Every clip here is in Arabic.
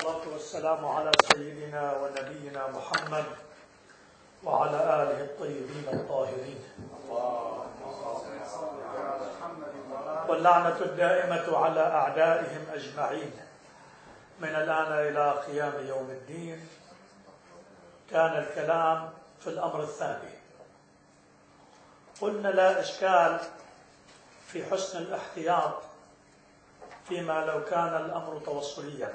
والصلاة والسلام على سيدنا ونبينا محمد وعلى آله الطيبين الطاهرين، واللعنة الدائمة على أعدائهم أجمعين من الآن إلى قيام يوم الدين. كان الكلام في الأمر الثاني. قلنا لا إشكال في حسن الاحتياط فيما لو كان الأمر توصليا،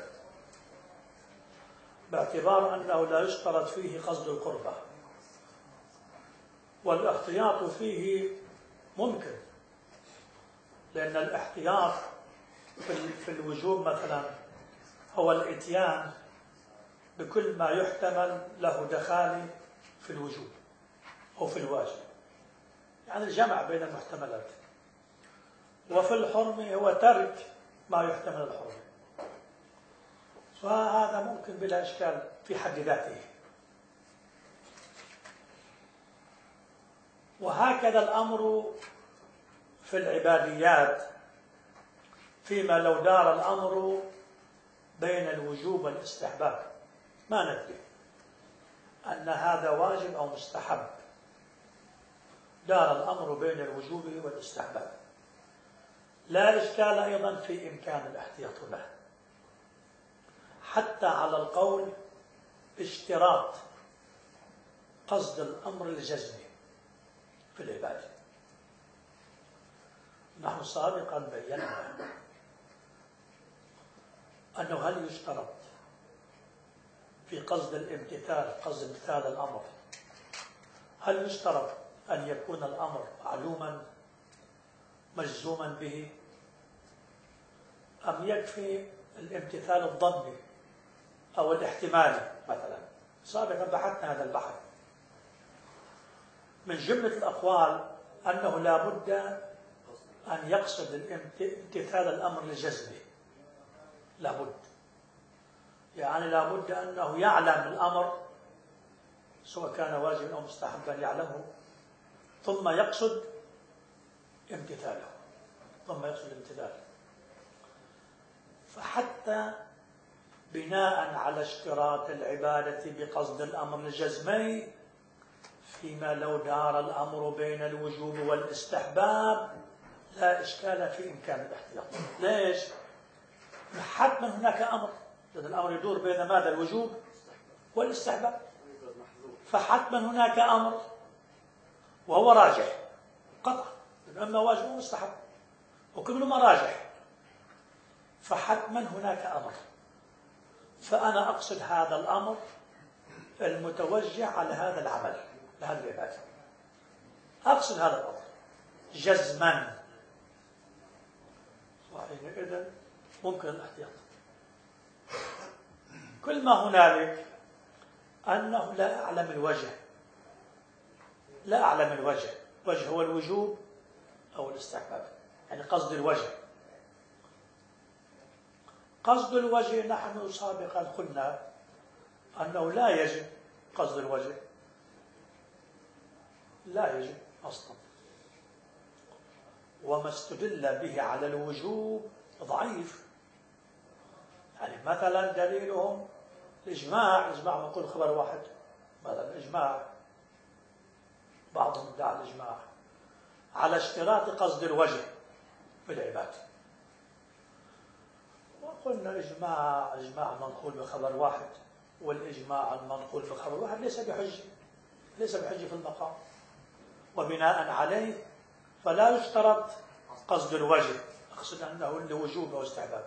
باعتبار أنه لا يشترط فيه قصد القربة، والاحتياط فيه ممكن، لأن الاحتياط في الوجوب مثلا هو الإتيان بكل ما يحتمل له دخال في الوجوب أو في الواجب، يعني الجمع بين المحتملات. وفي الحرم هو ترك ما يحتمل الحرم، فهذا ممكن بلا إشكال في حد ذاته. وهكذا الأمر في العباديات، فيما لو دار الأمر بين الوجوب والاستحباب، ما ندري أن هذا واجب أو مستحب، دار الأمر بين الوجوب والاستحباب، لا إشكال أيضا في إمكان الاحتياط له، حتى على القول باشتراط قصد الأمر الجزمي في العبادة. نحن سابقا بينا أنه هل يشترط في قصد الامتثال، قصد امتثال الأمر، هل يشترط أن يكون الأمر معلوما مجزوما به، أم يكفي الامتثال الظني أو الاحتمالي مثلا؟ سابقا بحثنا هذا البحث. من جملة الأقوال أنه لا بد أن يقصد امتثال الأمر الجزمي، لا بد، يعني لا بد أنه يعلم الأمر سواء كان واجبا أو مستحبا، يعلمه ثم يقصد امتثاله، فحتى بناء على اشتراط العبادة بقصد الأمر الجزمي، فيما لو دار الأمر بين الوجوب والاستحباب لا إشكال في إمكان الاحتياط. ليش؟ حتما هناك أمر، لأن الأمر يدور بين ماذا؟ الوجوب والاستحباب، فحتما هناك أمر وهو راجح قطعا، إما واجب ومستحب وكل ما راجح، فحتما هناك أمر، فأنا أقصد هذا الأمر المتوجه على هذا العمل، لهذه العبادة، أقصد هذا الأمر جزما، وحينئذ ممكن الاحتياط. كل ما هنالك أنه لا أعلم الوجه، لا أعلم الوجه، وجه هو الوجوب أو الاستحباب، يعني قصد الوجه. قصد الوجه نحن سابقا قلنا أنه لا يجب قصد الوجه، لا يجب أصلا، وما استدل به على الوجوب ضعيف. يعني مثلا دليلهم الإجماع نقول خبر واحد، مثلا الإجماع، بعضهم ادعى الإجماع على اشتراط قصد الوجه في العبادة، وقلنا إجماع منقول بخبر واحد، والإجماع المنقول بخبر واحد ليس بحجة في المقام، وبناء عليه فلا يشترط قصد الوجه، أقصد أنه لوجوب أو استحباب.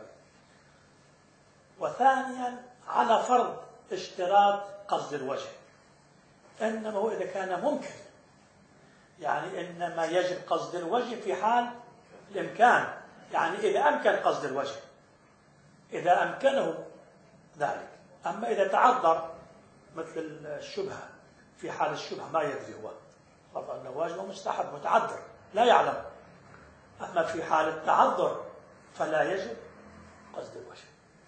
وثانيا على فرض اشتراط قصد الوجه، إنما هو إذا كان ممكن، يعني إنما يجب قصد الوجه في حال الإمكان، يعني إذا أمكن قصد الوجه، إذا أمكنه ذلك. أما إذا تعذر مثل الشبهة، في حال الشبهة ما يدري هو فرض أنه واجب ومستحب، متعذر لا يعلم، أما في حال التعذر فلا يجب قصد الوجه.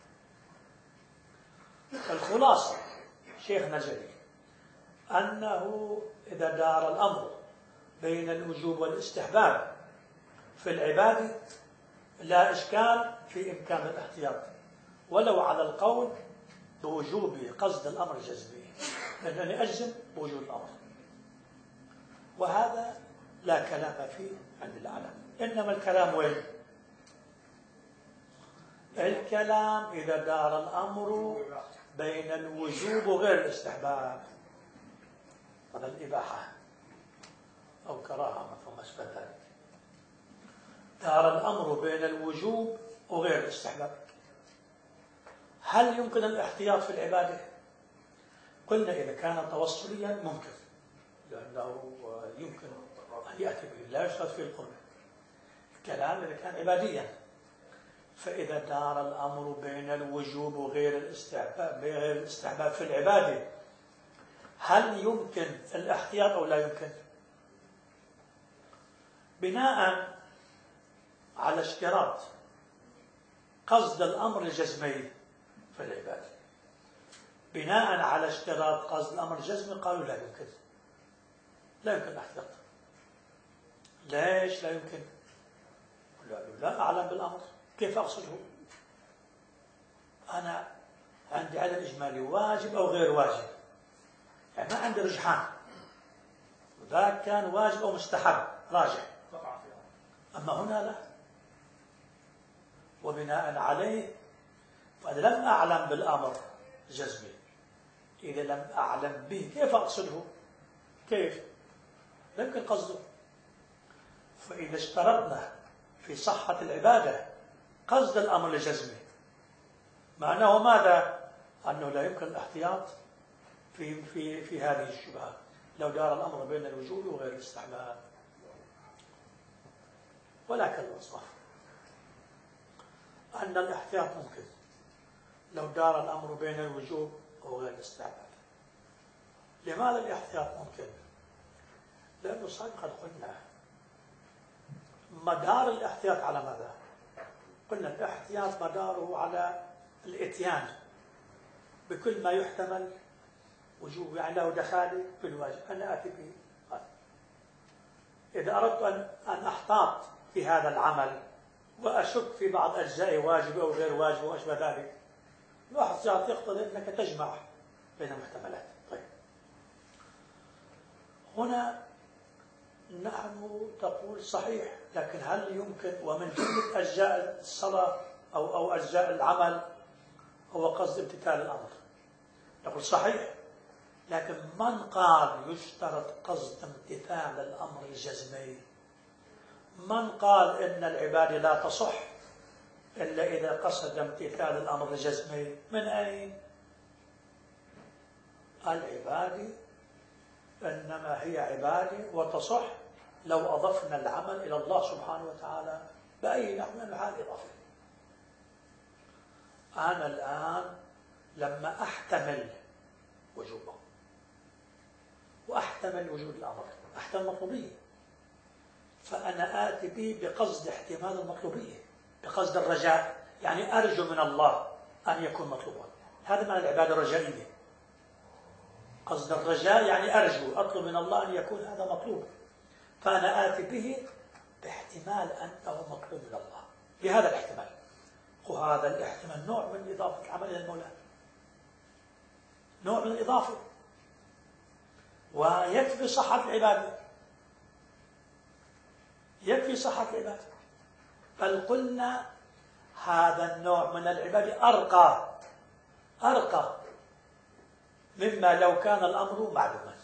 الخلاصة شيخنا الجليل أنه إذا دار الأمر بين الوجوب والاستحباب في العبادة لا إشكال في إمكان الاحتياط، ولو على القول بوجوب قصد الأمر الجزمي، لأنني أجزم بوجود الأمر، وهذا لا كلام فيه عند العلم. إنما الكلام وين؟ الكلام إذا دار الأمر بين الوجوب وغير الاستحباب، هذا الإباحة أو كراهة مثل أشبه ذلك، دار الأمر بين الوجوب وغير الاستحباب، هل يمكن الاحتياط في العبادة؟ قلنا إذا كان توصليا ممكن، لأنه يمكن أن يأتي به لا يشترط فيه القرب. الكلام إذا كان عباديا، فإذا دار الأمر بين الوجوب وغير الاستحباب في العبادة، هل يمكن الاحتياط أو لا يمكن؟ بناء على اشتراط قصد الأمر الجزمي في العبادة، بناء على اشتراط قصد الأمر الجزمي قالوا لا يمكن، لا يمكن الاحتياط. ليش لا يمكن؟ لا أعلم بالأمر، كيف أقصده؟ أنا عندي عدد إجمالي واجب أو غير واجب، يعني ما عندي رجحان، ذاك كان واجب أو مستحب راجع، أما هنا لا. وبناء عليه فأنا لم أعلم بالأمر الجزمي، إذا لم أعلم به كيف أقصده؟ كيف؟ لا يمكن قصده. فإذا اشترطنا في صحة العبادة قصد الأمر الجزمي، معناه ماذا؟ أنه لا يمكن الاحتياط في هذه الشبهات لو دار الأمر بين الوجوب وغير الاستحباب. ولكن الأصح أن الاحتياط ممكن لو دار الأمر بين الوجوب وغير الاستحباب. لماذا الاحتياط ممكن؟ لأنه سابقا قلنا مدار الاحتياط على ماذا؟ قلنا الاحتياط مداره على الاتيان بكل ما يحتمل وجوب، يعني له دخالي في الواجب، أنا آتي به. إذا أردت أن أحتاط في هذا العمل وأشك في بعض أجزاء واجب أو غير واجب وأشبه ذلك، الاحتياط يقتضي أنك تجمع بين المحتملات. طيب، هنا نحن تقول صحيح، لكن هل يمكن ومن جملة أجزاء الصلاة أو أجزاء العمل هو قصد امتثال الأمر؟ نقول صحيح، لكن من قال يشترط قصد امتثال الأمر الجزمي؟ من قال إن العبادة لا تصح إلا إذا قصد امتثال الأمر الجزمي؟ من أين؟ العبادة إنما هي عبادة وتصح لو أضفنا العمل إلى الله سبحانه وتعالى بأي نحو من أنواع الإضافة. أنا الآن لما أحتمل وجوبه وأحتمل وجود الأمر، أحتمل مطلوبية، فأنا آتي به بقصد احتمال المطلوبية، بقصد الرجاء، يعني أرجو من الله أن يكون مطلوبا. هذا معنى العبادة الرجائية، قصد الرجاء يعني أرجو، أطلب من الله أن يكون هذا مطلوب، فأنا آتي به باحتمال أنه مطلوب من الله، بهذا الاحتمال. وهذا الاحتمال نوع من إضافة العمل إلى المولى، نوع من الإضافة، ويكفي صحة العبادة، يكفي صحة العبادة. بل قلنا هذا النوع من العبادة أرقى مما لو كان الأمر معلوما.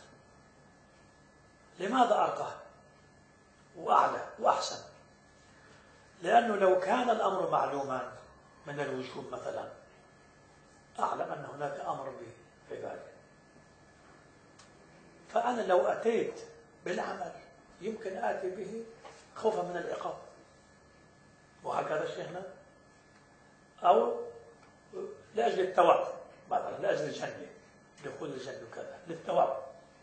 لماذا أرقى وأعلى وأحسن؟ لأنه لو كان الأمر معلوما من الوجوب مثلا، أعلم أن هناك أمر بعبادة، فأنا لو أتيت بالعمل يمكن آتي به خوفا من العقاب، وهكذا شيخنا، أو لأجل الثواب مثلا، لأجل الجنة، دخول الجنة وكذا للثواب.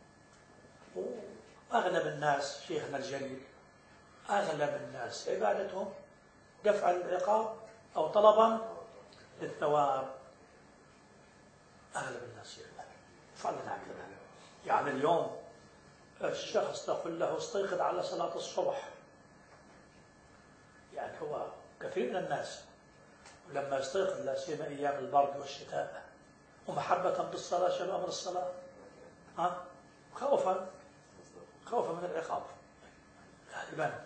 وأغلب الناس شيخنا الجليل، أغلب الناس عبادتهم دفع العقاب أو طلبا للثواب. أغلب الناس يفعلون هكذا. يعني اليوم الشخص تقول له استيقظ على صلاة الصبح، يعني هو كثير من الناس ولما يستيقظ لا سيما أيام البرد والشتاء ومحبة بالصلاة شنو أمر الصلاة؟ ها؟ خوفا من العقاب غالبا.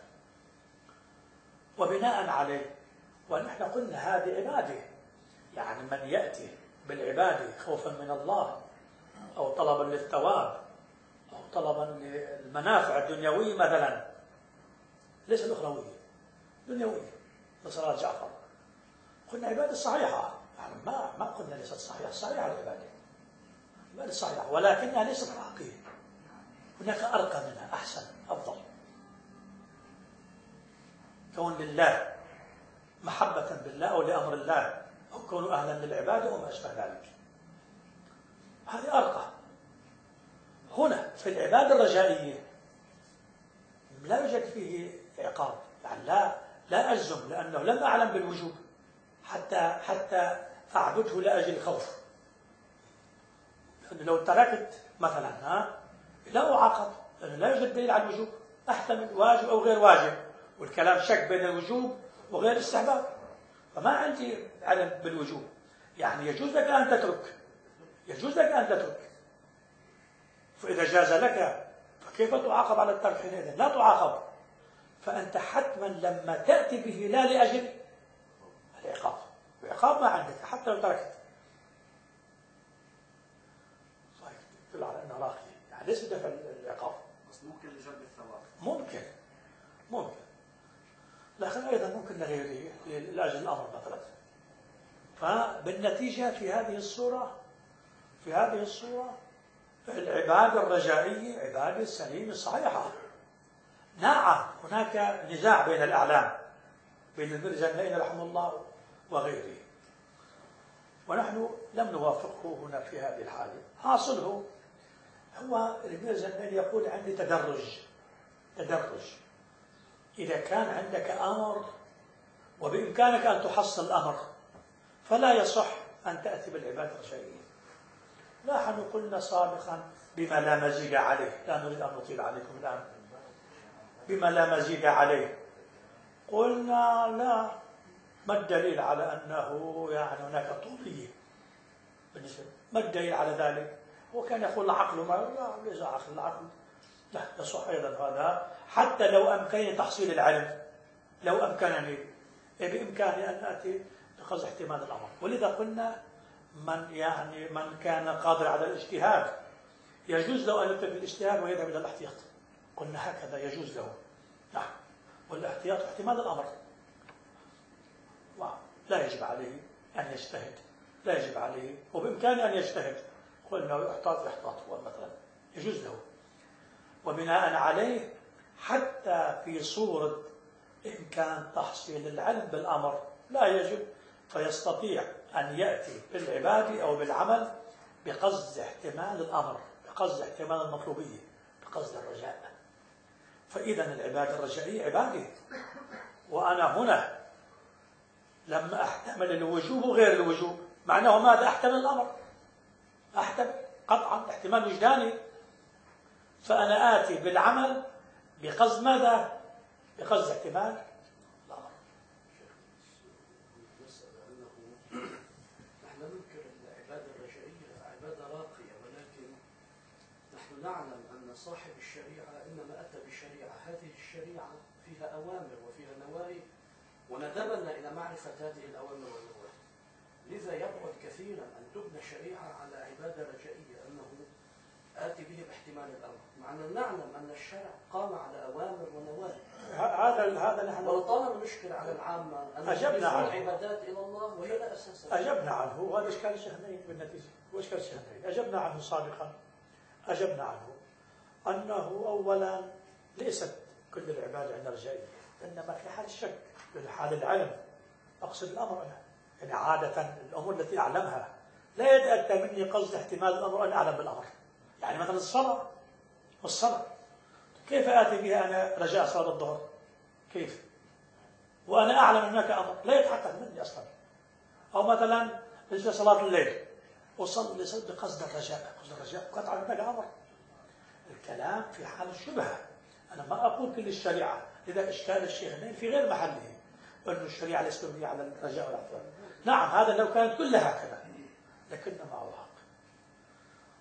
وبناء عليه، ونحن قلنا هذه عبادة، يعني من يأتي بالعبادة خوفا من الله أو طلبا للثواب أو طلبا للمنافع الدنيوية مثلا، ليس الأخروية، دنيوية، لصلاة جعفر، قلنا عبادة صحيحة، يعني ما قلنا ليست صحيحة، صحيحة العبادة، عبادة صحيحة، ولكنها ليست راقية، هناك أرقى منها، أحسن، أفضل. كون لله، محبة بالله أو لأمر الله، أو كونوا أهلا للعبادة وما أشبه ذلك، هذه أرقى. هنا في العبادة الرجائية لا يوجد فيه عقاب، يعني لا أجزم، لأنه لم أعلم بالوجوب حتى أعبده لأجل الخوف. لأنه لو تركت مثلا لا أعاقب، لأنه لا يوجد دليل على الوجوب، أحتمل واجب أو غير واجب، والكلام شك بين الوجوب وغير الاستحباب، فما عندي علم بالوجوب. يعني يجوز لك أن تترك، يجوز لك أن تترك، فإذا جاز لك فكيف تعاقب على الترك حينئذ؟ لا تعاقب. فأنت حتما لما تأتي به لا لأجل العقاب، العقاب ما عندك حتى لو تركت. صحيح، تدل على أنه راقي، يعني ليس بدفع العقاب، بس ممكن لجلب الثواب، ممكن، لكن أيضا ممكن لغيره لأجل الأمر مثلا. فبالنتيجة في هذه الصورة العبادة الرجائية عبادة سليمة صحيحة. نعم هناك نزاع بين الأعلام، بين المرزنين رحمه الله وغيره، ونحن لم نوافقه هنا في هذه الحالة. حاصله هو المرزنين يقول عندي تدرج. إذا كان عندك أمر وبإمكانك أن تحصل الأمر فلا يصح أن تأتي بالعبادة الرجائية. نحن قلنا سابقا بما لا مزيد عليه، لا نريد أن نطيل عليكم الآن، بما لا مزيد عليه قلنا لا، ما الدليل على أنه يعني هناك طولية بالنسبة، ما الدليل على ذلك؟ هو كان يقول العقل ما، لا ليس عقل، العقل لا يصح أيضا هذا، حتى لو أمكنني تحصيل العلم، لو أمكنني بإمكاني أن أتي بقصد احتمال الأمر. ولذا قلنا من كان قادر على الاجتهاد يجوز له أن يترك الاجتهاد ويذهب إلى الاحتياط، قلنا هكذا يجوز له، نعم، والاحتياط احتمال الأمر، لا يجب عليه أن يجتهد، لا يجب عليه، وبإمكانه أن يجتهد، قلنا يحتاط هو مثلا يجوز له. وبناء عليه حتى في صورة إمكان تحصيل العلم بالأمر لا يجب، فيستطيع أن يأتي بالعبادة أو بالعمل بقصد احتمال الأمر، بقصد احتمال المطلوبية، بقصد الرجاء. فإذا العبادة الرجائية عبادة، وأنا هنا لما أحتمل الوجوب وغير الوجوب معناه ماذا؟ أحتمل الأمر، أحتمل قطعا احتمال وجداني، فأنا آتي بالعمل بقصد ماذا؟ بقصد احتمال الأمر. المسألة أنه نحن ننكر العبادة الرجائية عبادة راقية، ولكن نحن نعلم أن صاحب الشريعة إنما أتى بالشريعة، هذه الشريعة فيها أوامر وفيها نواهي، وندبنا إلى معرفة هذه الأوامر والنواهي. لذا يبعد كثيرا أن تبنى شريعة على عبادة رجائية، أنه آتي به باحتمال الأمر، مع أن نعلم أن الشرع قام على أوامر ونواهي. هذا نحن وطالما نشكل على العامة أن أجبنا عنه عبادات إلى الله وهي لا أساس لها. أجبنا عنه، وهذا إشكال الشهنين بالنتيجة، وإشكال الشهنين أجبنا عنه سابقا، أجبنا عنه أنه أولا ليست كل العبادة عندنا رجائية، إنما في حال الشك، في حال العلم، أقصد الأمر أنا، يعني عادة الأمور التي أعلمها لا يتأتى مني قصد احتمال الأمر أن أعلم بالأمر. يعني مثلا الصلاة كيف آتي بها أنا رجاء صلاة الظهر؟ كيف؟ وأنا أعلم أنك أمر لا يتحقق مني أصلا. أو مثلا بالنسبة لصلاة الليل أصلي بقصد الرجاء، قصد الرجاء قطعا أنك أمر. الكلام في حال الشبهة، أنا ما أقول كل الشريعة، إذا إشكال الشيخين في غير محله، أن الشريعة ليست مبنية على الرجاء والاعتبار. نعم هذا لو كانت كلها هكذا، لكن ما هو حق.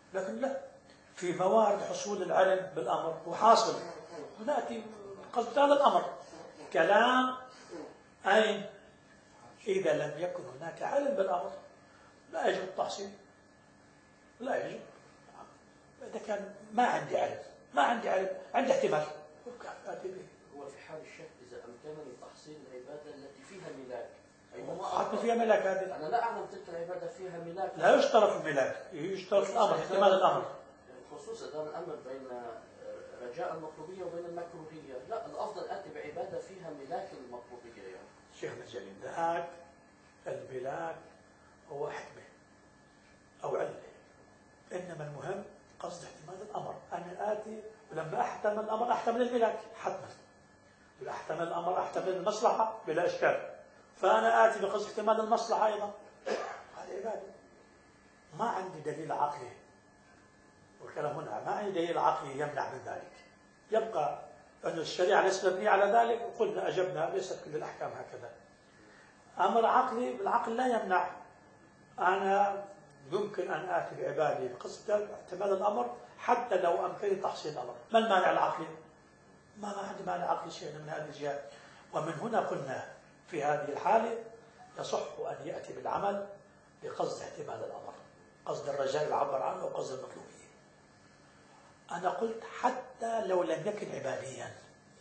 لكن لا، في موارد حصول العلم بالأمر هو حاصل، ونأتي قصد هذا الأمر كلام أين؟ إذا لم يكن هناك علم بالأمر لا يجب التحصيل، لا يجب. إذا كان ما عندي علم، عندي احتمال آتي به. هو في حال الشك إذا أمكنني تحصيل العبادة التي فيها ملاك، حتى فيها ملاك هذه، أنا لا أعلم تلك العبادة فيها ملاك. لا يشترط الملاك، يشترط الأمر، احتمال الأمر. خصوصا دار الأمر بين رجاء المطلوبية وبين المكروهية، لا الأفضل آتي بعبادة فيها ملاك المطلوبية يعني. شيخنا الجليل، ذاك الملاك هو حكمة أو علة، إنما المهم قصد احتمال الأمر. أنا آتي ولما أحتمل الأمر أحتمل الملاك حتما، ولا أحتمل الأمر أحتمل المصلحة بلا إشكال، فأنا آتي بقصد احتمال المصلحة أيضا. هذه عبادة. ما عندي دليل عقلي، والكلام هنا ما عندي دليل عقلي يمنع من ذلك. يبقى أن الشريعة ليست مبنية على ذلك، وقلنا أجبنا ليست كل الأحكام هكذا. أمر عقلي بالعقل لا يمنع. أنا يمكن أن آتي بعبادي بقصد احتمال الأمر حتى لو أمكنني تحصيل الأمر. ما المانع العقلي؟ ما عندي مانع عقلي شيء من هذه الجهة. ومن هنا قلنا في هذه الحالة يصح أن يأتي بالعمل بقصد احتمال الأمر، قصد الرجاء يعبر عنه وقصد المطلوبية. أنا قلت حتى لو لم يكن عباديا،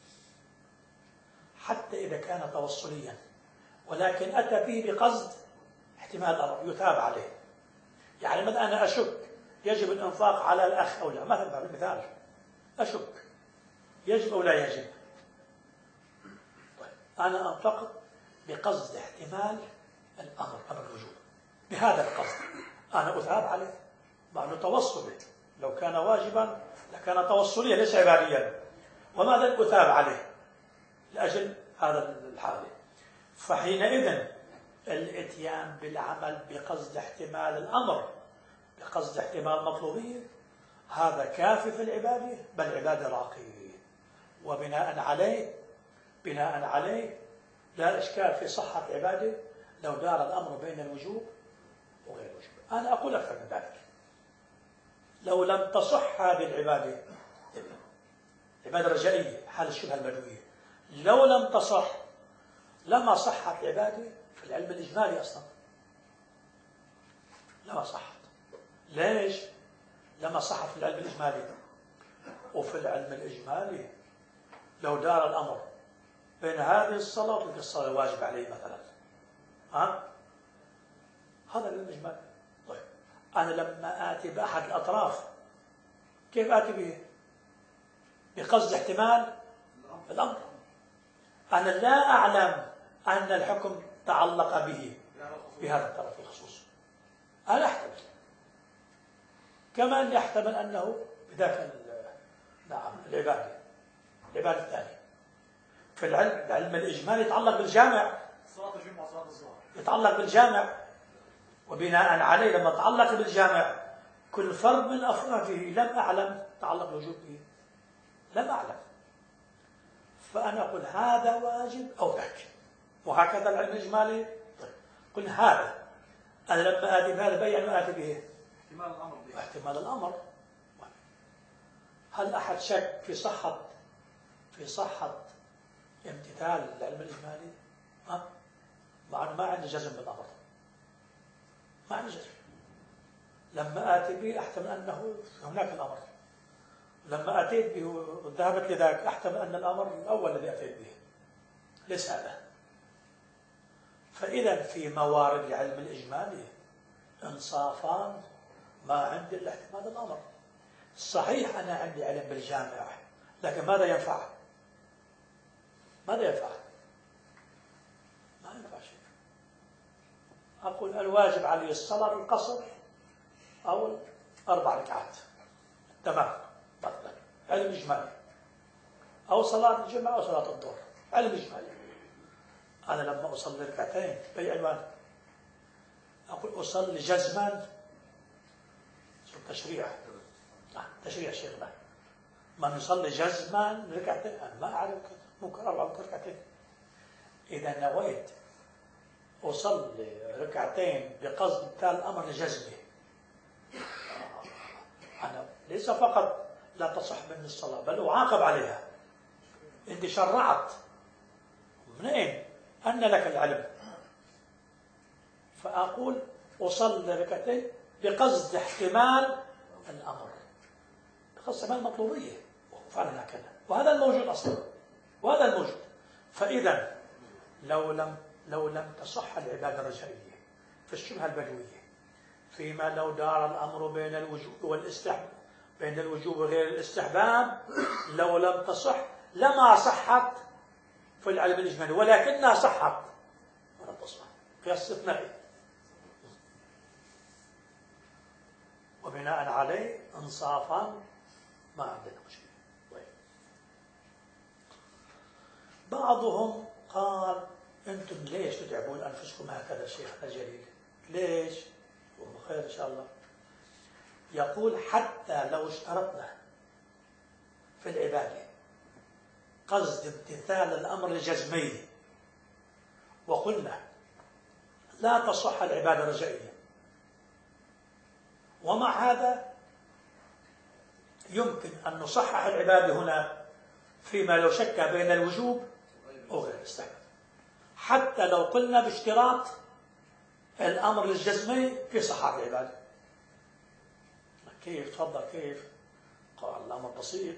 حتى إذا كان توصليا، ولكن أتى به بقصد احتمال الأمر يثاب عليه. يعني مثلا أنا أشك يجب الإنفاق على الأخ أو لا، مثلا مثال أشك يجب أو لا يجب، طيب أنا أنفق بقصد احتمال الأمر، أمر الوجوب، بهذا القصد أنا أثاب عليه مع أنه توصلي. لو كان واجبا لكان توصليا ليس عباديا، وماذا أثاب عليه لأجل هذا الحالة. فحينئذ الاتيان بالعمل بقصد احتمال الأمر، بقصد احتمال مطلوبية، هذا كافي في العبادة، بل عبادة راقية. وبناء عليه لا إشكال في صحة عبادة لو دار الأمر بين الوجوب وغير الوجوب. أنا أقول أكثر من ذلك، لو لم تصح هذه العبادة، العبادة الرجائية حال الشبهة البدوية، لو لم تصح لما صحت العبادة في العلم الإجمالي أصلا، لما صحت. ليش؟ لما صحت في العلم الإجمالي. وفي العلم الإجمالي لو دار الأمر بين هذه الصلاة وتلك الصلاة الواجب عليه مثلا، هذا العلم الإجمالي. طيب أنا لما آتي بأحد الأطراف كيف آتي به؟ بقصد احتمال الأمر. أنا لا أعلم أن الحكم تعلق به بهذا الطرف الخصوصي، أنا أحتمل كما أني أحتمل أنه بذاك العبادة الثانية. في العلم الإجمالي يتعلق بالجامع، صلاة الجمعة صلاة الظهر يتعلق بالجامع، وبناء عليه لما تعلق بالجامع كل فرد من أفراده لم أعلم تعلق الوجوب به، لم أعلم، فأنا أقول هذا واجب أو ذاك، وهكذا العلم الإجمالي. طيب قل هذا، أنا لما آتي بهذا بين آتي به احتمال الأمر به. احتمال الأمر. هل أحد شك في صحة امتثال العلم الإجمالي؟ مع أنه ما عندي جزم بالأمر، ما عندي جزم. لما آتي به أحتمل أنه هناك الأمر، لما أتيت به وذهبت لذاك أحتمل أن الأمر الأول الذي أتيت به ليس هذا. فإذا في موارد العلم الإجمالي إنصافان، ما عندي إلا احتمال الأمر. صحيح أنا عندي علم بالجامع، لكن ماذا ينفع؟ ماذا ينفع؟ ما ينفع شيء. أقول الواجب علي الصلاة القصر أو 4 ركعات، تمام، مثلا علم إجمالي، أو صلاة الجمعة أو صلاة الظهر، علم إجمالي. أنا لما أصلي ركعتين بأي عنوان؟ أقول أصلي جزما، تشريع تشريع شيخنا، من يصلي جزما ركعتين، أنا ما أعرف، ممكن 4 ركعتين. إذا نويت أصلي ركعتين بقصد امتثال الأمر لجزمه، ليس فقط لا تصح مني الصلاة بل أعاقب عليها. أنت شرعت، منين أن لك العلم؟ فأقول أصلي ركعتين بقصد احتمال الأمر، بقصد احتمال المطلوبية، فعلا هكذا، وهذا الموجود أصلا، وهذا الموجود. فإذا لو لم تصح العبادة الرجائية في الشبهة البدوية، فيما لو دار الأمر بين الوجوب والاستحباب، بين الوجوب وغير الاستحباب، لو لم تصح لما صحت في العلم الإجمالي، ولكنها صحت ولم تصح في استثنائي، وبناء عليه انصافا ما عندنا مشكلة. طيب. بعضهم قال أنتم ليش تتعبون أنفسكم هكذا شيخنا الجليل؟ ليش؟ وبخير إن شاء الله. يقول حتى لو اشترطنا في العبادة قصد امتثال الأمر الجزمي وقلنا لا تصح العبادة الرجائية، ومع هذا يمكن أن نصحح العبادة هنا فيما لو شك بين الوجوب وغير الاستحباب، حتى لو قلنا باشتراط الأمر الجزمي في صحة العبادة. كيف؟ تفضل كيف؟ قال الأمر بسيط.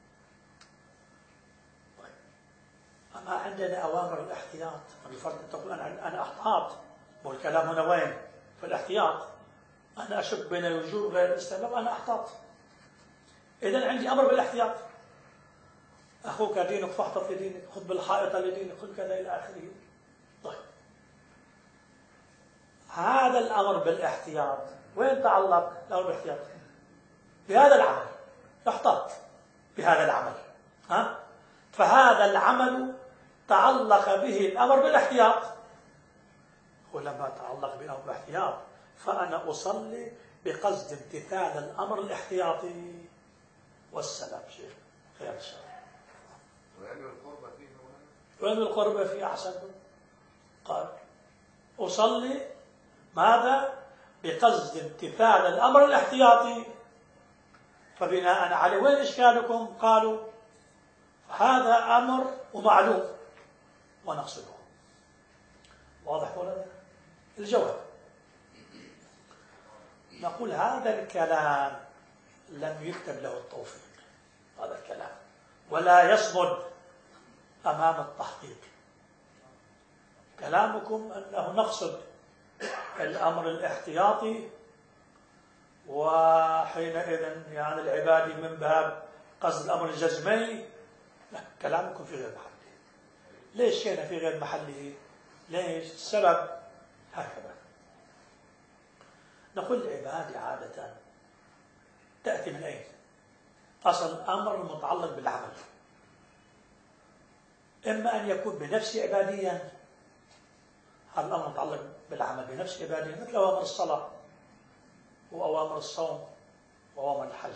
طيب. أما عندنا أوامر الاحتياط، الفرد تقول أنا أحتاط، والكلام هنا وين؟ في الاحتياط. أنا أشك بين الوجوب وغير الاستحباب، أنا أحتاط. إذن عندي أمر بالاحتياط، أخوك دينك فاحتط لدينك، خذ بالحائط لدينك، خذ كذا إلى آخره. طيب. هذا الأمر بالاحتياط وين تعلق؟ الأمر بالاحتياط بهذا العمل، احتط بهذا العمل، فهذا العمل تعلق به الأمر بالاحتياط، ولما تعلق بالأمر بالاحتياط فأنا أصلي بقصد امتثال الأمر الاحتياطي. والسلام شيخ، خير إن شاء الله. ويعني القربة فيه وين القربة فيه؟ أحسن. قال أصلي ماذا؟ بقصد امتثال الأمر الاحتياطي. فبناء عليه وين إشكالكم؟ قالوا هذا أمر ومعلوم ونقصده. واضح ولا؟ الجواب نقول هذا الكلام لم يكتب له التوفيق، هذا الكلام ولا يصمد أمام التحقيق. كلامكم أنه نقصد الأمر الاحتياطي، وحينئذ يعني العبادة من باب قصد الأمر الجزمي. لا، كلامكم في غير محله. ليش هنا في غير محله؟ ليش؟ السبب هكذا. نقول العبادة عادة تأتي من أين؟ أصل الأمر المتعلق بالعمل إما أن يكون بنفسه عباديا، هذا الأمر متعلق بالعمل بنفسه عباديا، مثل أوامر الصلاة وأوامر الصوم وأوامر الحج.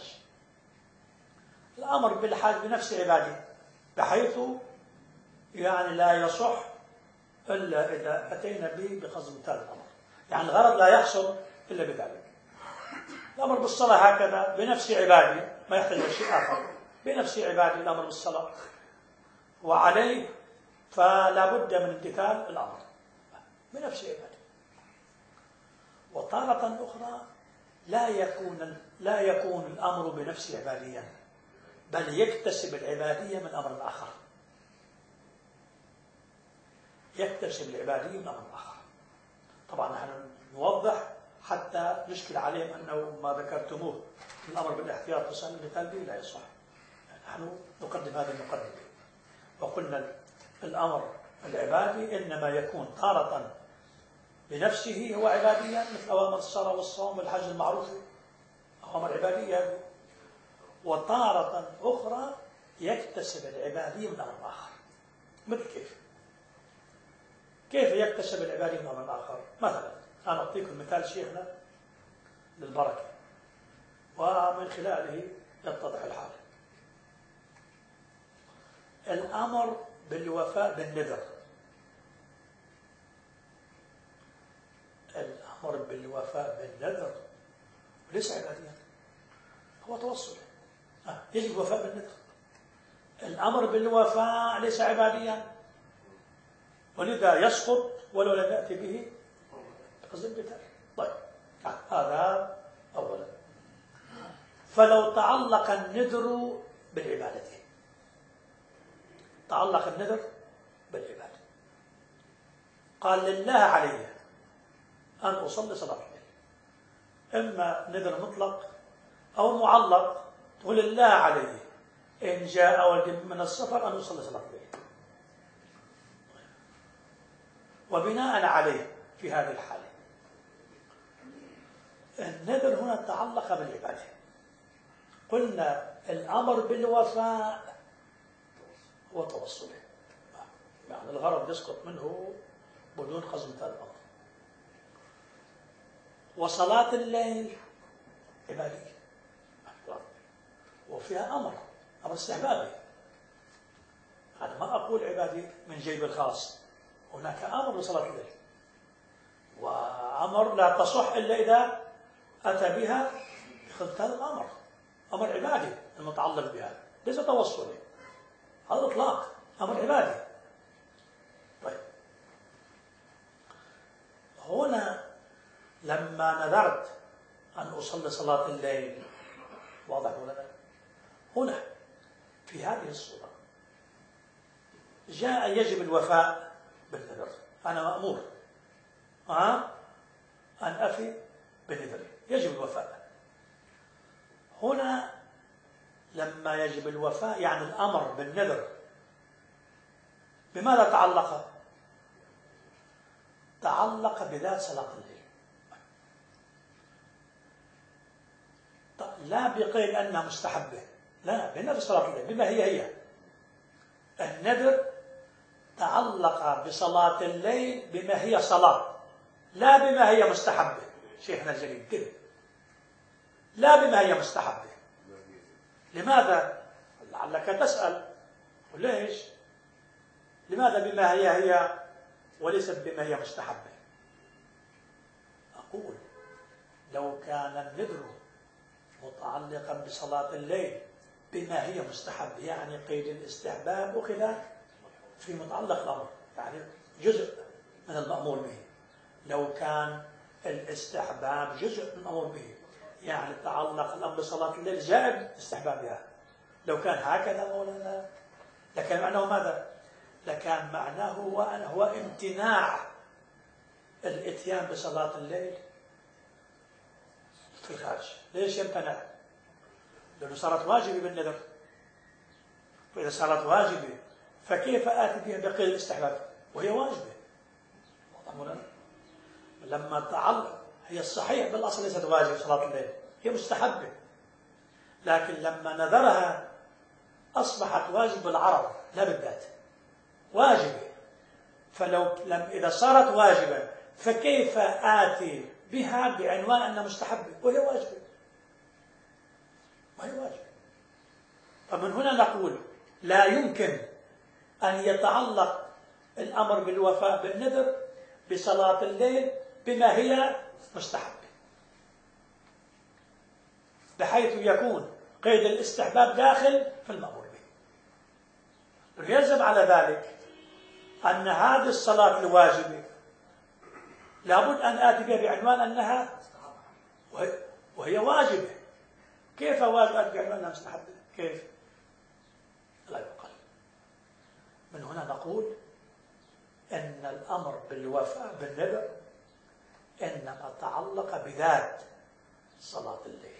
الأمر بالحج بنفسه عبادي، بحيث يعني لا يصح إلا إذا أتينا به بقصد امتثال الأمر، يعني الغرض لا يحصل إلا بذلك. الأمر بالصلاة هكذا بنفسه عبادي، ما يحتاج إلى شيء آخر، بنفسه عبادي الأمر بالصلاة، وعليه فلا بد من امتثال الأمر بنفسه عبادي. وطارة أخرى لا يكون الأمر بنفسه عباديا، بل يكتسب العبادية من أمر آخر، يكتسب العبادية من أمر آخر. طبعا نحن نوضح حتى نشكل عليهم أنه ما ذكرتموه الأمر بالاحتياط وسن المثال به لا يصح. نحن نقدم هذه المقدمة وقلنا الأمر العبادي إنما يكون تارة بنفسه هو عباديا، مثل أوامر الصلاة والصوم والحج المعروفة، أوامر عبادية، وتارة أخرى يكتسب العبادية من أمر آخر. مثل كيف يكتسب العبادية من أمر آخر؟ مثلا أنا أعطيكم مثال شيخنا للبركة ومن خلاله يتضح الحال. الأمر بالوفاء بالنذر، الأمر بالوفاء بالنذر ليس عباديا، هو توصل. يجب الوفاء بالنذر. الأمر بالوفاء ليس عباديا، ولذا يسقط ولو لم يأتي به بقصد البتاع. طيب هذا أولا. فلو تعلق النذر بالعبادة، تعلق النذر بالعبادة، قال لله علي أن أصلي صلاة الليل، إما نذر مطلق أو معلق، تقول لله علي إن جاء ولدي من السفر أن أصلي صلاة الليل. وبناء عليه في هذه الحالة النذر هنا تعلق بالعبادة. قلنا الأمر بالوفاء هو توصله، يعني الغرض يسقط منه بدون قصد الأمر. وصلاة الليل عبادية وفيها أمر استحبابي. أنا ما أقول عبادي من جيب الخاص، هناك أمر بصلاة الليل، وأمر لا تصح إلا إذا أتى بها بخلط هذا الأمر، أمر عبادي المتعلق بها ليس توصلي، هذا إطلاق أمر عبادي. طيب هنا لما نذرت أن أصلي صلاة الليل، واضح ولا لا؟ هنا في هذه الصورة جاء يجب الوفاء بالنذر، أنا مأمور أن أفي بنذري، يجب الوفاء. هنا لما يجب الوفاء يعني الأمر بالنذر بماذا تعلق؟ تعلق بذات صلاة الليل، لا بقيد أنها مستحبة، لا، بنذر صلاة الليل بما هي. النذر تعلق بصلاة الليل بما هي صلاة، لا بما هي مستحبة. شيخنا الجليل كذب، لا بما هي مستحبة. لماذا؟ لعلك تسأل وليش؟ لماذا بما هي وليست بما هي مستحبة؟ أقول لو كان النذر متعلقا بصلاة الليل بما هي مستحب، يعني قيد الاستحباب أخذ في متعلق الأمر، يعني جزء من المأمور به. لو كان الاستحباب جزء من المأمور به، يعني تعلق الأمر بصلاة الليل جائب استحبابها، لو كان هكذا مولانا لكان معناه ماذا؟ لكان معناه هو امتناع الاتيان بصلاة الليل في الخارج. ليش يمتنع؟ لأنه صارت واجبة بالنذر، وإذا صارت واجبة فكيف آتي بها بقيد الاستحباب وهي واجبة؟ لما تعلق هي الصحيح بالأصل ليست واجبة صلاة الليل، هي مستحبة، لكن لما نذرها أصبحت واجب بالعرض لا بالذات، واجبة. فلو إذا صارت واجبة فكيف آتي بها بعنوان أنها مستحبة وهي واجبة؟ وهي واجبة. فمن هنا نقول لا يمكن أن يتعلق الأمر بالوفاء بالنذر بصلاة الليل بما هي مستحبة، بحيث يكون قيد الاستحباب داخل في المأمور به. ويلزم على ذلك أن هذه الصلاة الواجبة لابد أن آتي بها بعنوان أنها وهي واجبة. كيف واجب آتي بعنوان أنها مستحبة؟ كيف؟ لا يقال. من هنا نقول أن الأمر بالوفاء بالنذر إنما تعلق بذات صلاة الليل.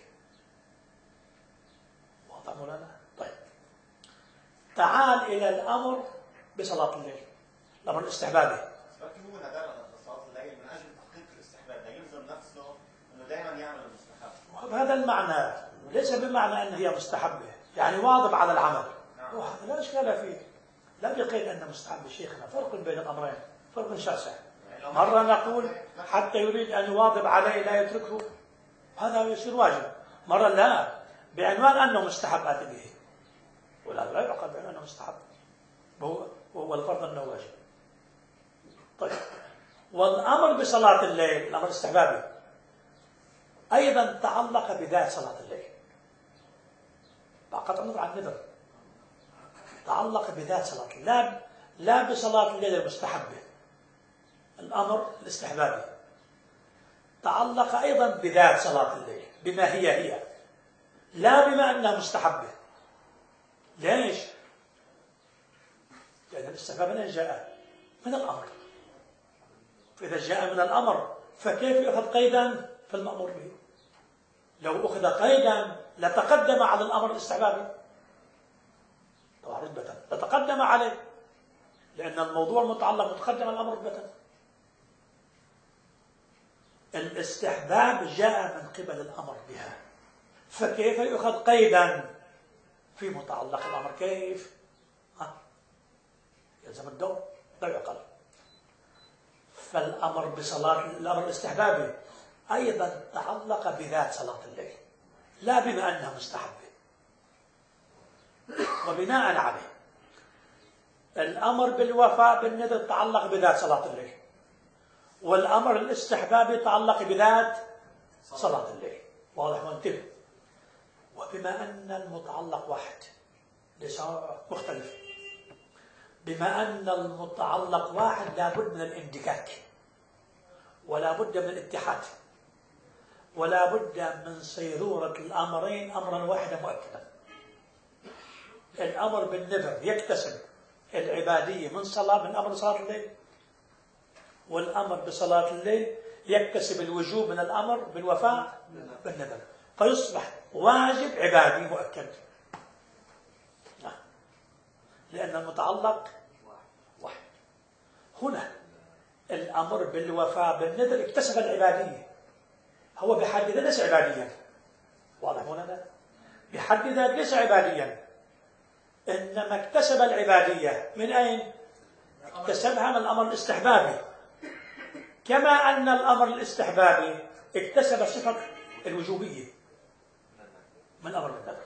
واضح مولانا؟ طيب تعال إلى الأمر بصلاة الليل، الأمر الاستحبابي. لكن هو ندر صلاة الليل من أجل تحقيق الاستحباب، لا يلزم نفسه أنه دائما يعمل المستحب. وبهذا المعنى ليس بمعنى أن هي مستحبة، يعني واظب على العمل. نعم. وهذا لا إشكال فيه، لا بقيد أنه مستحب. شيخنا فرق بين الأمرين، فرق شاسع. مرة نقول حتى يريد أن يواظب عليه لا يتركه، هذا يصير واجب. مرة لا، بعنوان أنه مستحب آتي به، ولا لا يعقل بعنوان أنه مستحب، هو الفرض أنه واجب. طيب والأمر بصلاة الليل الأمر الاستحبابي أيضا تعلق بذات صلاة الليل. قطع النظر عن النذر تعلق بذات صلاة الليل، لا بصلاة الليل المستحبة. الأمر الاستحبابي تعلق أيضا بذات صلاة الليل، بما هي لا بما أنها مستحبة. ليش؟ لأن الاستحباب من جاء من الأمر، فإذا جاء من الأمر فكيف يأخذ قيدا في المأمور به؟ لو أخذ قيدا لتقدم على الأمر الاستحبابي طبعا رتبة، لتقدم عليه، لأن الموضوع المتعلق متقدم على الأمر رتبة. الاستحباب جاء من قبل الأمر بها، فكيف يؤخذ قيدا في متعلق الأمر؟ كيف؟ يلزم الدور، لا يعقل. فالأمر بصلاة الأمر الاستحبابي أيضا تعلق بذات صلاة الليل، لا بما أنها مستحبة. وبناء عليه الأمر بالوفاء بالنذر تعلق بذات صلاة الليل، والأمر الاستحبابي تعلق بذات صلاة الليل. واضح وانتبه. وبما أن المتعلق واحد ليس مختلف، بما أن المتعلق واحد لا بد من الاندكاك، ولا بد من الاتحاد، ولا بد من صيرورة الأمرين أمرا واحدا مؤكدا. الأمر بالنذر يكتسب العبادية من أمر صلاة الليل، والأمر بصلاة الليل يكتسب الوجوب من الأمر بالوفاء بالنذر، فيصبح واجب عبادي مؤكد. لأن المتعلق واحد. هنا الأمر بالوفاء بالنذر اكتسب العبادية، هو بحد ذاته ليس عباديا. واضح هنا؟ بحد ذاته ليس عباديا، إنما اكتسب العبادية من أين؟ اكتسبها من الأمر الاستحبابي، كما أن الأمر الاستحبابي اكتسب صفة الوجوبية من أمر النذر.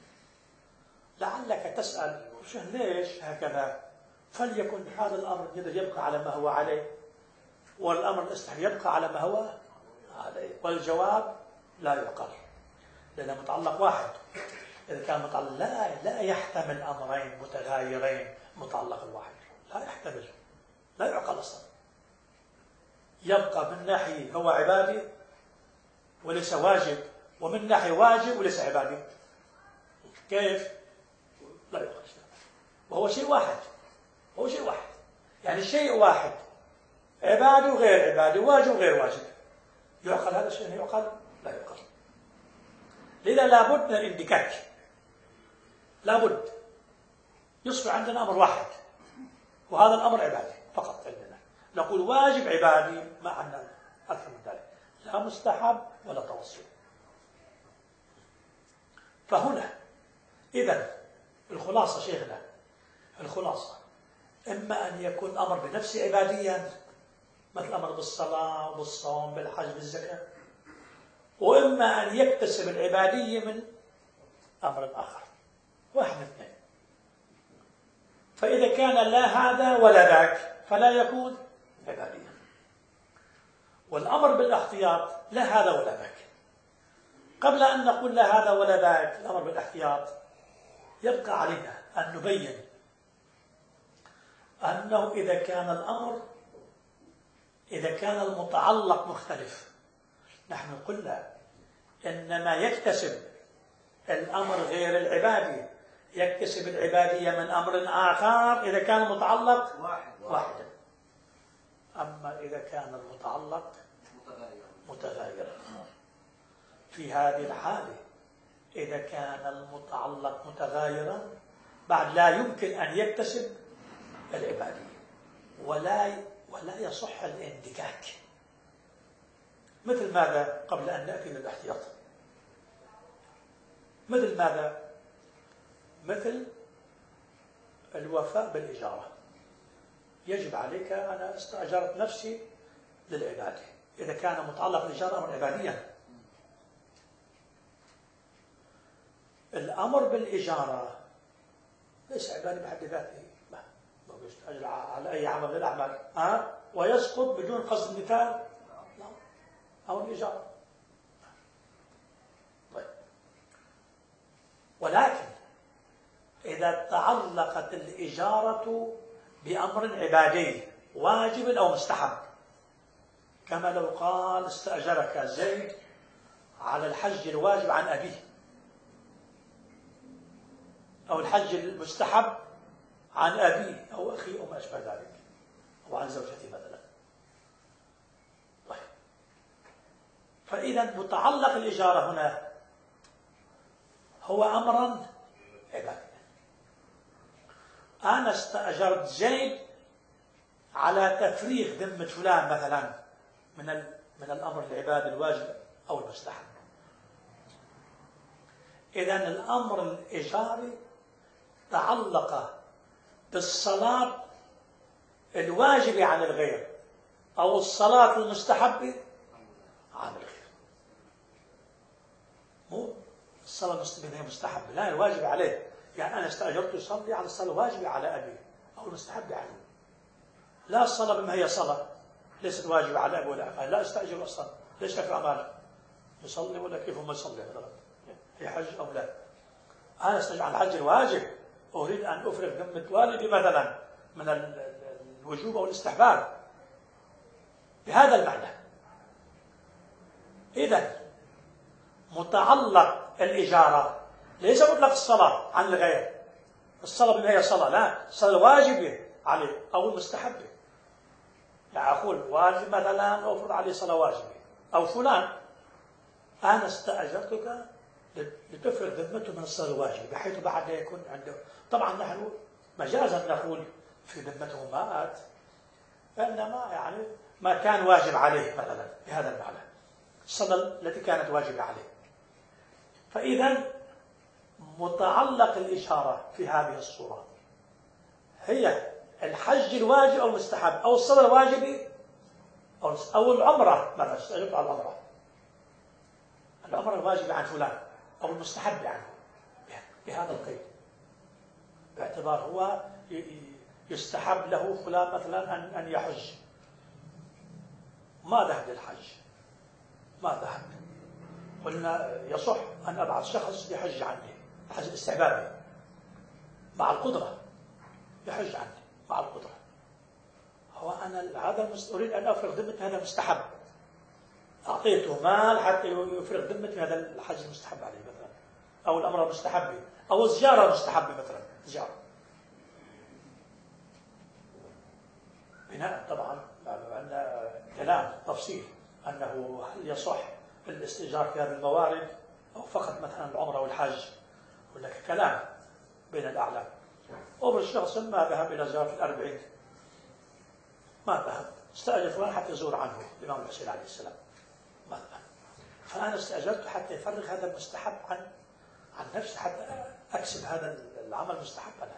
لعلك تسأل ليش هكذا؟ فليكن هذا الأمر النذر يبقى على ما هو عليه، والأمر الاستحبابي يبقى على ما هو عليه. والجواب لا يعقل، لأنه متعلق واحد. إذا كان متعلق لا يحتمل أمرين متغايرين متعلق الواحد، لا يحتمل، لا يعقل أصلا. يبقى من ناحية هو عبادي وليس واجب، ومن ناحية واجب وليس عبادي. كيف؟ لا يعقل. وهو شيء واحد، هو شيء واحد، يعني شيء واحد، عبادي وغير عبادي، واجب وغير واجب. يعقل هذا الشيء؟ يعقل؟ لا يعقل. لذا لابد من الاندكاك، لابد يصبح عندنا أمر واحد، وهذا الأمر عبادي فقط عندنا. نقول واجب عبادي، ما عندنا أكثر من ذلك، لا مستحب ولا توسل. فهنا إذن الخلاصة شيخنا، الخلاصة إما أن يكون الأمر بنفسه عباديا مثل الأمر بالصلاة بالصوم بالحج بالزكاة، وإما أن يكتسب العبادية من أمر آخر، واحد من اثنين. فإذا كان لا هذا ولا ذاك فلا يكون عباديا. والأمر بالاحتياط لا هذا ولا ذاك. قبل أن نقول لا هذا ولا ذاك الأمر بالاحتياط، يبقى علينا أن نبين أنه إذا كان المتعلق مختلف، نحن قلنا إنما يكتسب الأمر غير العبادي، يكتسب العبادية من أمر آخر إذا كان المتعلق واحدا. أما إذا كان المتعلق متغايرا، في هذه الحالة إذا كان المتعلق متغايرا بعد لا يمكن أن يكتسب العبادية، ولا يصح الاندكاك. مثل ماذا؟ قبل أن نأتي للاحتياط، مثل ماذا؟ مثل الوفاء بالإجارة. يجب عليك، أنا استأجرت نفسي للعبادة، إذا كان متعلق بالإجارة أمر عباديا. الأمر بالإجارة ليس عبادي بحد ذاته، ما يستأجر على أي عمل من الأعمال ويسقط بدون قصد المثال، لا، أو الإجارة. طيب، ولكن إذا تعلقت الإجارة بأمر عبادي واجب أو مستحب، كما لو قال استأجرك زيد على الحج الواجب عن أبيه، أو الحج المستحب عن أبيه أو أخيه أو ما أشبه ذلك، أو عن زوجته مثلا. طيب، فإذا متعلق الإجارة هنا هو أمرا عبادي. أنا استأجرت زيد على تفريغ ذمة فلان مثلا من الأمر العبادي الواجب أو المستحب. إذن الأمر الإيجاري تعلق بالصلاة الواجب عن الغير أو الصلاة المستحبة عن الغير. مو الصلاة المستحبة، لا، الواجب عليه. يعني أنا استأجرت يصلي على الصلاة الواجبة على أبي أو المستحبة عنه. لا، الصلاة بما هي صلاة ليست واجبة على أبي ولا أبي، لا أستأجر أصلا، ليش لك أعمال يصلي ولا كيف ما يصلي مثلا في حج أو لا. أنا أستأجر على الحج الواجب، أريد أن أفرغ ذمة والدي مثلا من الوجوب أو الاستحباب بهذا المعنى. إذن متعلق الإجارة ليس مطلق الصلاة عن الغير. الصلاة بما هي صلاة، لا، الصلاة واجبة عليه أو المستحبة. يعني أقول واجب مثلا أفرض عليه صلاة واجبة، أو فلان أنا استأجرتك لتفرغ ذمته من الصلاة الواجبة بحيث بعد لا يكون عنده. طبعا نحن مجازا نقول في ذمته ما آت، إنما يعني ما كان واجب عليه مثلا بهذا المعنى، الصلاة التي كانت واجبة عليه. فإذا متعلق الإشارة في هذه الصورة هي الحج الواجب أو المستحب أو الصلاة الواجبة أو العمرة مثلا، استأجرت على العمرة الواجبة عن فلان أو المستحب عنه بهذا القيد، باعتبار هو يستحب له فلان مثلا أن يحج، ما ذهب للحج، ما ذهب، قلنا يصح أن أبعث شخص يحج عني، حج استحبابي مع القدرة، يحج عني مع القدرة. هو أنا هذا أريد أن أفرغ ذمة هذا مستحب، أعطيته مال حتى يفرغ ذمة هذا الحج المستحب عليه مثلا، أو الأمر المستحب، أو الزيارة المستحبة مثلا، زيارة. بناء طبعا عندنا كلام تفصيل أنه هل يصح الاستئجار في هذه الموارد أو فقط مثلا العمرة والحج، ولا كلام بين الأعلام. وبالشخص ما ذهب إلى زيارة الأربعين، ما ذهب، استأجر فلان حتى يزور عنه الإمام الحسين عليه السلام مثلا، فأنا استأجرته حتى يفرغ هذا المستحب عن نفسه، حتى أكسب هذا العمل المستحب أنا.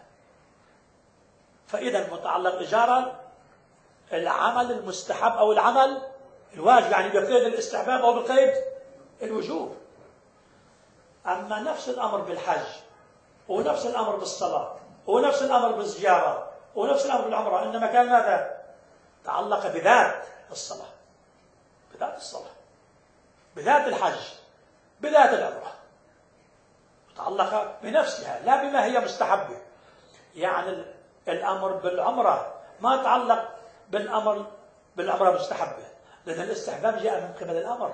فإذا متعلق إجارة العمل المستحب أو العمل الواجب، يعني بقيد الاستحباب أو بقيد الوجوب. أما نفس الأمر بالحج ونفس الأمر بالصلاة ونفس الأمر بالزيارة ونفس الأمر بالعمرة، إنما كان ماذا؟ تعلق بذات الصلاة، بذات الصلاة، بذات الحج، بذات العمرة، تعلق بنفسها لا بما هي مستحبة. يعني الأمر بالعمرة ما تعلق بالعمرة مستحبة، لأن الاستحباب جاء من قبل الأمر،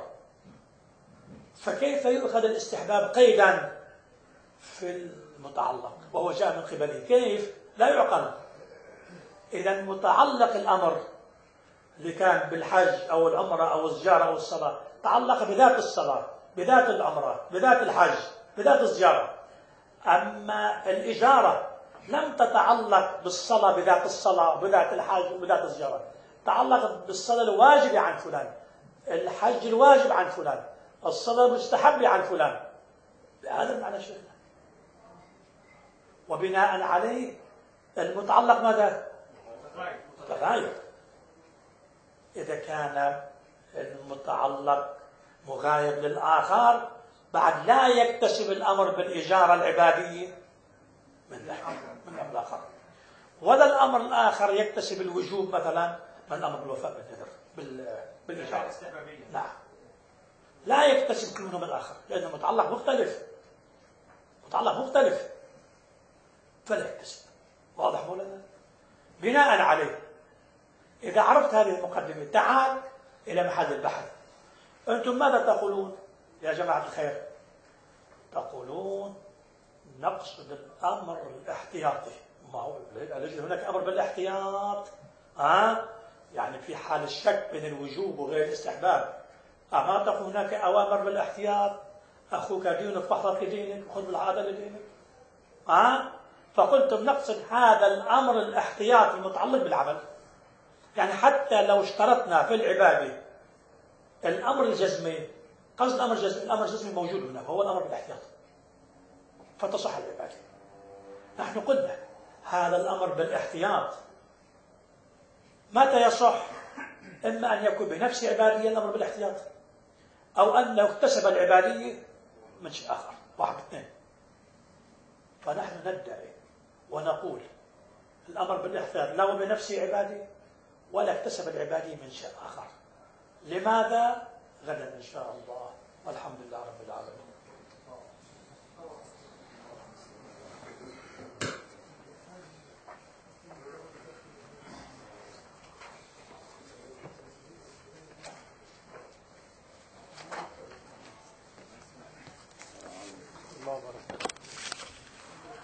فكيف يؤخذ الاستحباب قيدا في المتعلق وهو جاء من قبله؟ كيف؟ لا يعقل. إذا متعلق الأمر اللي كان بالحج أو العمرة أو الزيارة أو الصلاة تعلق بذات الصلاة، بذات العمرة، بذات الحج، بذات الزيارة. أما الإجارة لم تتعلق بالصلاة بذات الصلاة وبذات الحج وبذات الزيارة، تعلقت بالصلاة الواجبة عن فلان، الحج الواجب عن فلان، الصلاة المستحبة عن فلان، بهذا المعنى شيخنا. وبناء عليه المتعلق ماذا؟ تغاير. إذا كان المتعلق مغاير للآخر بعد لا يكتسب الأمر بالإجارة العبادية من الآخر، ولا الأمر الآخر يكتسب الوجوب مثلا من الأمر بالوفاء بالنذر بالإجارة. نعم، لا يكتسب كل منهم الآخر، لأن المتعلق مختلف، متعلق مختلف. فلا يكتسب. واضح مولانا؟ بناء عليه إذا عرفت هذه المقدمة تعال إلى محل البحث. أنتم ماذا تقولون يا جماعة الخير؟ تقولون نقصد الأمر الاحتياطي. ما هو هناك أمر بالاحتياط، يعني في حال الشك بين الوجوب وغير الاستحباب. أما تقول هناك أوامر بالاحتياط، أخوك دينك فاحفظ دينك وخذ بالعادة لدينك. فقلت نقصد هذا الأمر الاحتياطي المتعلق بالعمل. يعني حتى لو اشترطنا في العبادة الأمر الجزمي، قصد الأمر الجزمي، الأمر الجزمي موجود هنا وهو الأمر بالاحتياط، فتصح العبادة. نحن قلنا هذا الأمر بالاحتياط متى يصح؟ إما أن يكون بنفس عبادية الأمر بالاحتياط، أو أنه اكتسب العبادية من شيء آخر، واحد اثنين. فنحن ندعي ونقول الأمر بالاحتياط لا هو بنفسه عبادة ولا اكتسب العبادية من شيء آخر. لماذا؟ غدا إن شاء الله، والحمد لله رب العالمين.